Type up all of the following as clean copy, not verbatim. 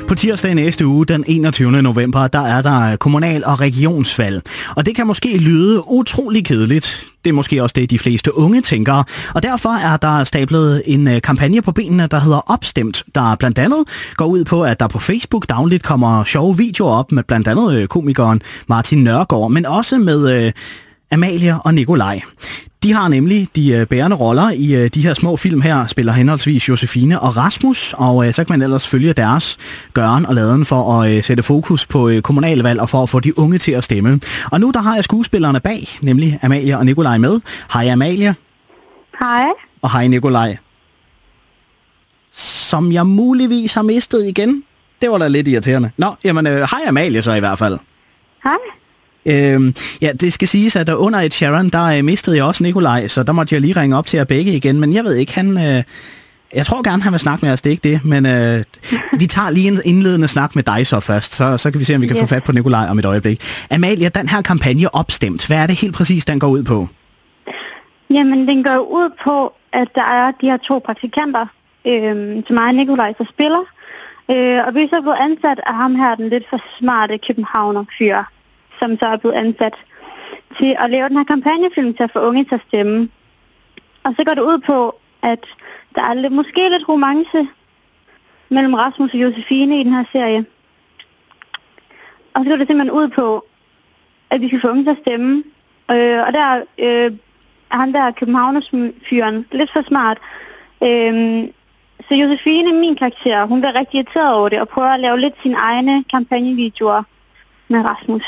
På tirsdag næste uge, den 21. november, der er der kommunal- og regionsvalg. Og det kan måske lyde utrolig kedeligt. Det er måske også det, de fleste unge tænker. Og derfor er der stablet en kampagne på benene, der hedder Opstemt, der blandt andet går ud på, at der på Facebook dagligt kommer sjove videoer op med blandt andet komikeren Martin Nørgaard, men også med Amalie og Nikolaj. De har nemlig de bærende roller i de her små film her, spiller henholdsvis Josefine og Rasmus, og så kan man ellers følge deres gøren og laden for at sætte fokus på kommunalvalg og for at få de unge til at stemme. Og nu der har jeg skuespillerne bag, nemlig Amalie og Nikolaj med. Hej Amalie. Hej. Og hej Nikolaj. Som jeg muligvis har mistet igen. Det var da lidt irriterende. Nå, jamen hej Amalie så i hvert fald. Hej. Ja, det skal siges, at under et Sharon, der mistede jeg også Nikolaj, så der måtte jeg lige ringe op til jer begge igen, men jeg ved ikke, jeg tror gerne, han vil snakke med os, det er ikke det, men vi tager lige en indledende snak med dig så først, så kan vi se, om vi kan få fat på Nikolaj om et øjeblik. Amalie, den her kampagne Opstemt, hvad er det helt præcis, den går ud på? Jamen, den går ud på, at der er de her 2 praktikanter, som mig og Nikolaj så spiller, og vi er så blevet ansat af ham her, den lidt for smarte københavner fyr, som så er blevet ansat til at lave den her kampagnefilm til at få unge til at stemme. Og så går det ud på, at der er måske lidt romance mellem Rasmus og Josefine i den her serie. Og så går det simpelthen ud på, at vi skal få unge til at stemme. Og der er han der københavnersfyren lidt for smart. Så Josefine, min karakter, hun bliver rigtig irriteret over det og prøver at lave lidt sine egne kampagnevideoer med Rasmus.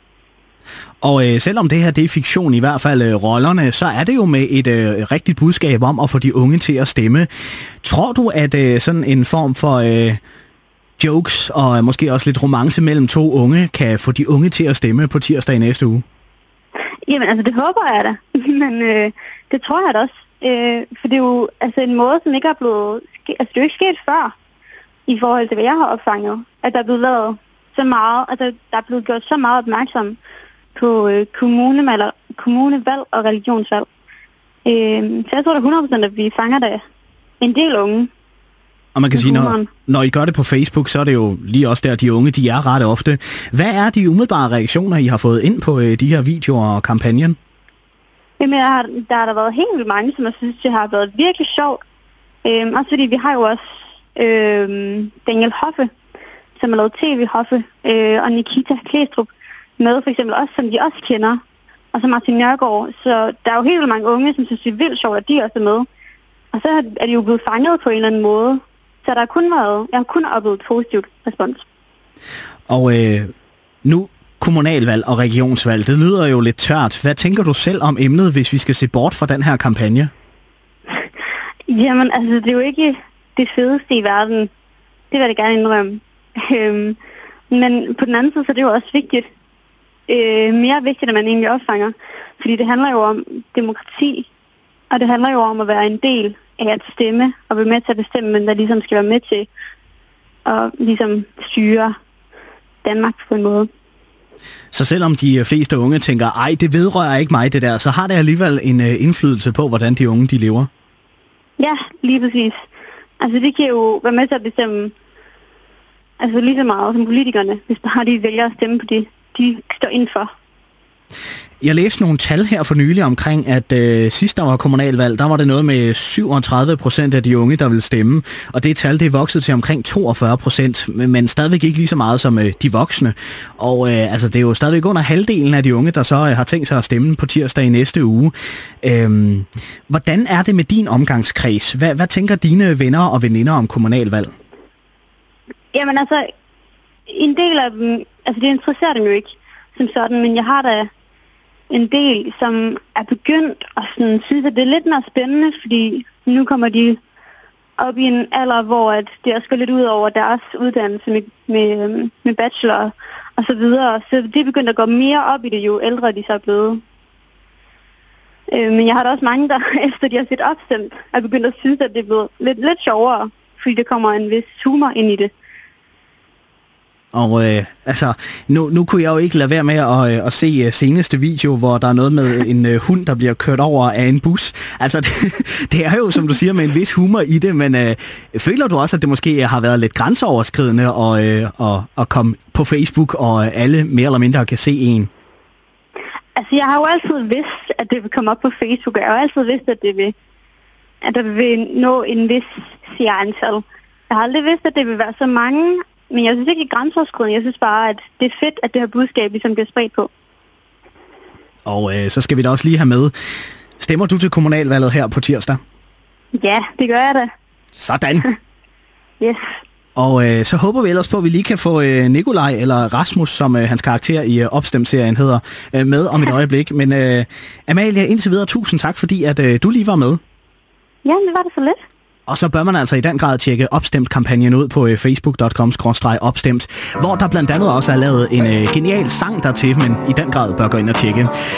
Og selvom det her det er fiktion, i hvert fald rollerne, så er det jo med et rigtigt budskab om at få de unge til at stemme. Tror du, at sådan en form for jokes og måske også lidt romance mellem 2 unge kan få de unge til at stemme på tirsdag i næste uge? Jamen altså, det håber jeg da. Men det tror jeg da også. For det er jo altså en måde, som ikke er blevet... Altså, det er jo ikke sket før, i forhold til, hvad jeg har opfanget. At der er blevet lavet så meget... Altså, der er blevet gjort så meget opmærksom på kommunevalg og religionsvalg. Så jeg tror da 100%, at vi fanger da en del unge. Og man kan sige, når I gør det på Facebook, så er det jo lige også der, de unge, de er ret ofte. Hvad er de umiddelbare reaktioner, I har fået ind på de her videoer og kampagnen? Jamen, der har været helt vildt mange, som jeg synes, det har været virkelig sjovt. Også fordi vi har jo også Daniel Hoffe, som har lavet TV Hoffe, og Nikita Klæstrup med, for eksempel også, som de også kender, og så Martin Nørgaard. Så der er jo helt vildt mange unge, som synes, det er vildt sjovt, at de også er med. Og så er de jo blevet fanget på en eller anden måde. Så jeg har kun oplevet et positivt respons. Og nu kommunalvalg og regionsvalg, det lyder jo lidt tørt. Hvad tænker du selv om emnet, hvis vi skal se bort fra den her kampagne? Jamen, altså, det er jo ikke det fedeste i verden. Det vil jeg da gerne indrømme. Men på den anden side, så er det jo også vigtigt. Mere vigtigt, end man egentlig opfanger. Fordi det handler jo om demokrati, og det handler jo om at være en del af at stemme, og være med til at bestemme, men der ligesom skal være med til at ligesom styre Danmark på en måde. Så selvom de fleste unge tænker, ej, det vedrører ikke mig det der, så har det alligevel en indflydelse på, hvordan de unge de lever? Ja, lige præcis. Altså det kan jo være med til at bestemme, altså lige så meget som politikerne, hvis bare de vælger at stemme på det, de står indenfor. Jeg læste nogle tal her for nylig omkring, at sidst der var kommunalvalg, der var det noget med 37% af de unge, der ville stemme. Og det tal, det er vokset til omkring 42%, men stadigvæk ikke lige så meget som de voksne. Og altså, det er jo stadigvæk under halvdelen af de unge, der så har tænkt sig at stemme på tirsdag i næste uge. Hvordan er det med din omgangskreds? Hvad tænker dine venner og veninder om kommunalvalg? Jamen altså, en del af dem, altså det interesserer dem jo ikke som sådan, men jeg har da en del, som er begyndt og sådan, synes, at det er lidt mere spændende, fordi nu kommer de op i en alder, hvor at det også går lidt ud over deres uddannelse med bachelor og så videre. Så det er begyndt at gå mere op i det, jo ældre de så er blevet. Men jeg har da også mange, der efter de har set Opstemt, er begyndt at synes, at det er blevet lidt sjovere, fordi der kommer en vis humor ind i det. Og altså, nu kunne jeg jo ikke lade være med at se seneste video, hvor der er noget med en hund, der bliver kørt over af en bus. Altså, det er jo, som du siger, med en vis humor i det, men føler du også, at det måske har været lidt grænseoverskridende at komme på Facebook, og alle mere eller mindre kan se en? Altså, jeg har jo altid vidst, at det vil komme op på Facebook, og jeg har jo altid vidst, at der vil nå en vis seerantal. Jeg har aldrig vidst, at det vil være så mange, men jeg synes ikke, det er grænseoverskridende. Jeg synes bare, at det er fedt, at det her budskab ligesom bliver spredt på. Og så skal vi da også lige have med. Stemmer du til kommunalvalget her på tirsdag? Ja, det gør jeg da. Sådan. Yes. Og så håber vi ellers på, at vi lige kan få Nikolaj, eller Rasmus, som hans karakter i Opstemt-serien hedder, med om et øjeblik. Men Amalie, indtil videre, tusind tak, fordi at du lige var med. Ja, det var det så lidt. Og så bør man altså i den grad tjekke Opstemt-kampagnen ud på facebook.com/opstemt, hvor der blandt andet også er lavet en genial sang dertil, men i den grad bør gå ind og tjekke.